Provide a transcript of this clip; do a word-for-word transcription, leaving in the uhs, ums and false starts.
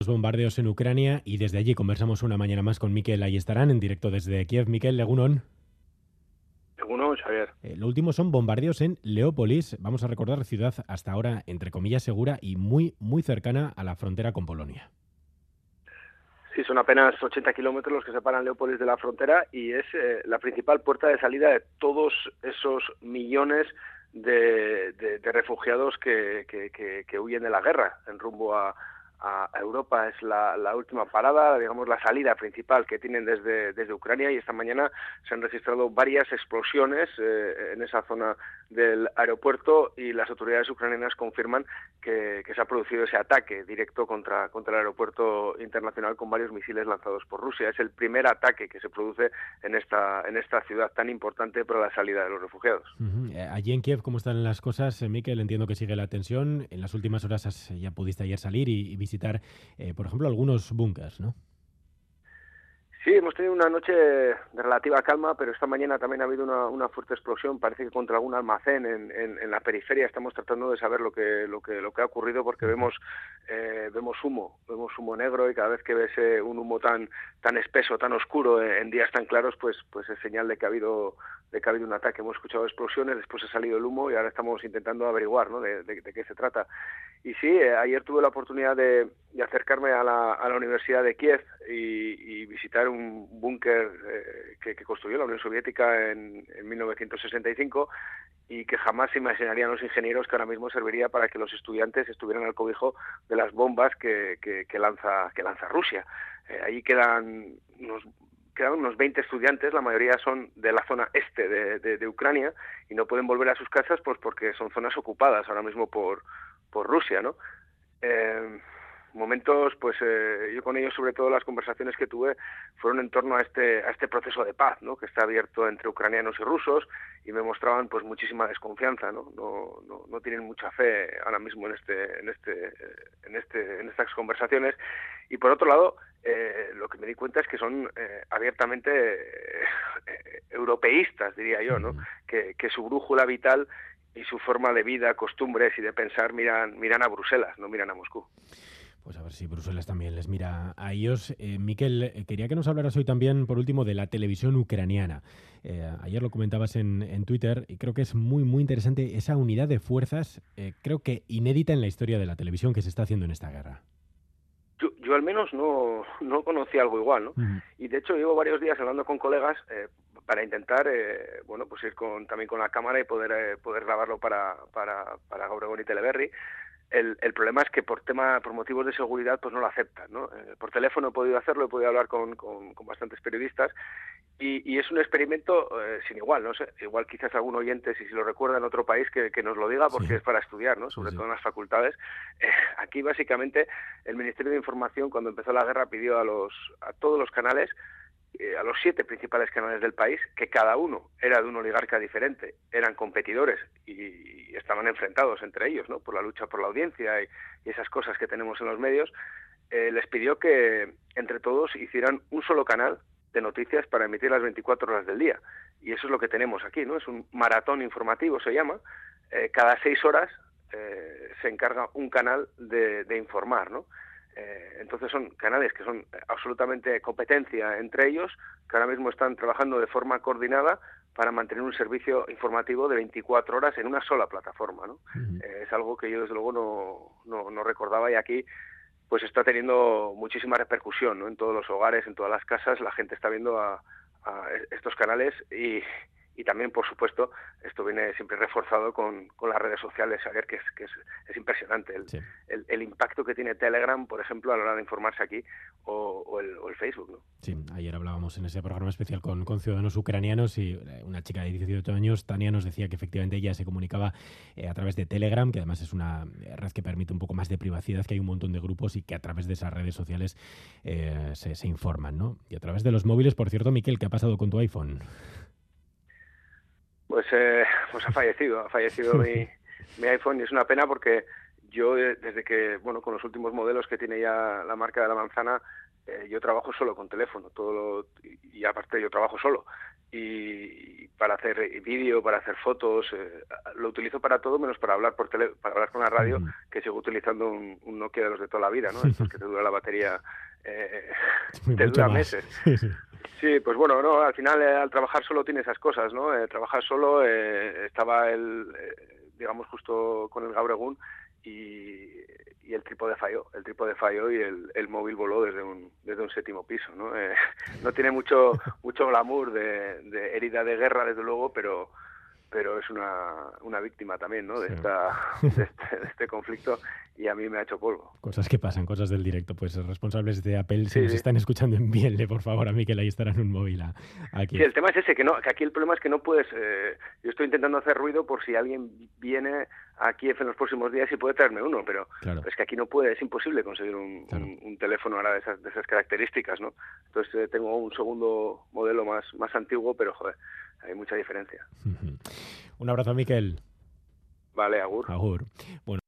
Los bombardeos en Ucrania y desde allí conversamos una mañana más con Mikel Ayestarán en directo desde Kiev. Mikel, Egunon. Egunon, Xavier. Eh, lo último son bombardeos en Leópolis. Vamos a recordar, ciudad hasta ahora, entre comillas, segura y muy, muy cercana a la frontera con Polonia. Sí, son apenas ochenta kilómetros los que separan Leópolis de la frontera y es eh, la principal puerta de salida de todos esos millones de, de, de refugiados que, que, que, que huyen de la guerra en rumbo a, a Europa. Es la, la última parada, digamos, la salida principal que tienen desde, desde Ucrania, y esta mañana se han registrado varias explosiones eh, en esa zona del aeropuerto, y las autoridades ucranianas confirman que, que se ha producido ese ataque directo contra, contra el aeropuerto internacional con varios misiles lanzados por Rusia. Es el primer ataque que se produce en esta, en esta ciudad tan importante para la salida de los refugiados. Uh-huh. Allí en Kiev, ¿cómo están las cosas? Eh, Mikel, entiendo que sigue la tensión. En las últimas horas has, ya pudiste ayer salir y, y visitar, eh, por ejemplo, algunos búnkers, ¿no? Sí, hemos tenido una noche de relativa calma, pero esta mañana también ha habido una, una fuerte explosión, parece que contra algún almacén en, en, en la periferia. Estamos tratando de saber lo que lo que lo que ha ocurrido, porque vemos eh, vemos humo, vemos humo negro, y cada vez que ves eh, un humo tan tan espeso, tan oscuro en, en días tan claros, pues pues es señal de que ha habido de que ha habido un ataque. Hemos escuchado explosiones, después ha salido el humo y ahora estamos intentando averiguar, ¿no?, de, de, de qué se trata. Y sí, eh, ayer tuve la oportunidad de, de acercarme a la, a la Universidad de Kiev y, y visitar un búnker eh, que, que construyó la Unión Soviética en, en mil novecientos sesenta y cinco, y que jamás se imaginarían los ingenieros que ahora mismo serviría para que los estudiantes estuvieran al cobijo de las bombas que, que, que lanza que lanza Rusia. Eh, ahí quedan unos quedan unos veinte estudiantes, la mayoría son de la zona este de, de, de Ucrania, y no pueden volver a sus casas pues porque son zonas ocupadas ahora mismo por por Rusia, ¿no? Eh, momentos, pues eh, yo con ellos, sobre todo las conversaciones que tuve fueron en torno a este a este proceso de paz, ¿no?, que está abierto entre ucranianos y rusos, y me mostraban pues muchísima desconfianza, ¿no? No, no, no tienen mucha fe ahora mismo en este en este en este en estas conversaciones. Y por otro lado, eh, lo que me di cuenta es que son eh, abiertamente eh, eh, europeístas, diría yo, ¿no? Que, que su brújula vital y su forma de vida, costumbres y de pensar miran miran a Bruselas, no miran a Moscú. Pues a ver si Bruselas también les mira a ellos. Eh, Mikel, eh, quería que nos hablaras hoy también, por último, de la televisión ucraniana. Eh, ayer lo comentabas en, en Twitter, y creo que es muy, muy interesante esa unidad de fuerzas, eh, creo que inédita en la historia de la televisión, que se está haciendo en esta guerra. Yo, yo al menos no, no conocía algo igual, ¿no? Uh-huh. Y de hecho llevo varios días hablando con colegas eh, para intentar, eh, bueno, pues ir con, también con la cámara y poder eh, poder grabarlo para para para Obregón y Teleberri. El, el problema es que por tema, por motivos de seguridad, pues no lo aceptan, ¿no? Eh, por teléfono he podido hacerlo, he podido hablar con, con, con bastantes periodistas, y, y es un experimento eh, sin igual, no sé, igual quizás algún oyente, si se lo recuerda en otro país, que, que nos lo diga, porque sí, es para estudiar, ¿no? Sobre sí, todo sí. en las facultades. Eh, aquí básicamente el Ministerio de Información, cuando empezó la guerra, pidió a los a todos los canales, Eh, a los siete principales canales del país, que cada uno era de un oligarca diferente, eran competidores y, y estaban enfrentados entre ellos, ¿no?, por la lucha por la audiencia y, y esas cosas que tenemos en los medios. Eh, les pidió que entre todos hicieran un solo canal de noticias para emitir las veinticuatro horas del día, y eso es lo que tenemos aquí, ¿no? Es un maratón informativo, se llama. Eh, cada seis horas eh, se encarga un canal de, de informar, ¿no? Eh, entonces son canales que son absolutamente competencia entre ellos, que ahora mismo están trabajando de forma coordinada para mantener un servicio informativo de veinticuatro horas en una sola plataforma, ¿no? Uh-huh. Eh, es algo que yo desde luego no, no, no recordaba, y aquí pues está teniendo muchísima repercusión, ¿no? En todos los hogares, en todas las casas, la gente está viendo a, a estos canales, y y también, por supuesto, esto viene siempre reforzado con, con las redes sociales, a ver, que es, que es, es impresionante el, sí. el, el impacto que tiene Telegram, por ejemplo, a la hora de informarse aquí, o, o, el, o el Facebook, ¿no? Sí, ayer hablábamos en ese programa especial con, con ciudadanos ucranianos, y una chica de dieciocho años, Tania, nos decía que efectivamente ella se comunicaba eh, a través de Telegram, que además es una red que permite un poco más de privacidad, que hay un montón de grupos y que a través de esas redes sociales eh, se, se informan, ¿no? Y a través de los móviles, por cierto, Mikel, ¿qué ha pasado con tu iPhone? Pues, eh, pues ha fallecido, ha fallecido mi, mi iPhone, y es una pena porque yo eh, desde que, bueno, con los últimos modelos que tiene ya la marca de la manzana, eh, yo trabajo solo con teléfono, todo lo, y, y aparte yo trabajo solo. Y para hacer vídeo, para hacer fotos, eh, lo utilizo para todo menos para hablar por tele, para hablar con la radio, uh-huh. que sigo utilizando un, un Nokia de los de toda la vida, ¿no? Estos que te dura la batería, eh, te dura más. meses. Sí, sí. Sí, pues bueno, no, al final eh, al trabajar solo tiene esas cosas, ¿no? Eh, trabajar solo, eh, estaba el, eh, digamos, justo con el Gaur Egun y, y el trípode falló, el trípode falló y el, el móvil voló desde un desde un séptimo piso, ¿no? Eh, no tiene mucho mucho glamour de, de herida de guerra, desde luego, pero pero es una, una víctima también, ¿no? De, sí. esta, de, este, de este conflicto, y a mí me ha hecho polvo. Cosas que pasan, cosas del directo. Pues responsables de Apple, si sí, nos sí. están escuchando, envíenle, por favor, a Mikel, ahí estarán un móvil a, aquí. Sí, el tema es ese, que no, que aquí el problema es que no puedes... Eh, yo estoy intentando hacer ruido por si alguien viene a Kiev en los próximos días y puede traerme uno, pero, claro. pero es que aquí no puede, es imposible conseguir un, claro. un, un teléfono ahora de esas, de esas características, ¿no? Entonces eh, tengo un segundo modelo más, más antiguo, pero, joder, hay mucha diferencia. Un abrazo, Mikel. Vale, agur. Agur. Bueno.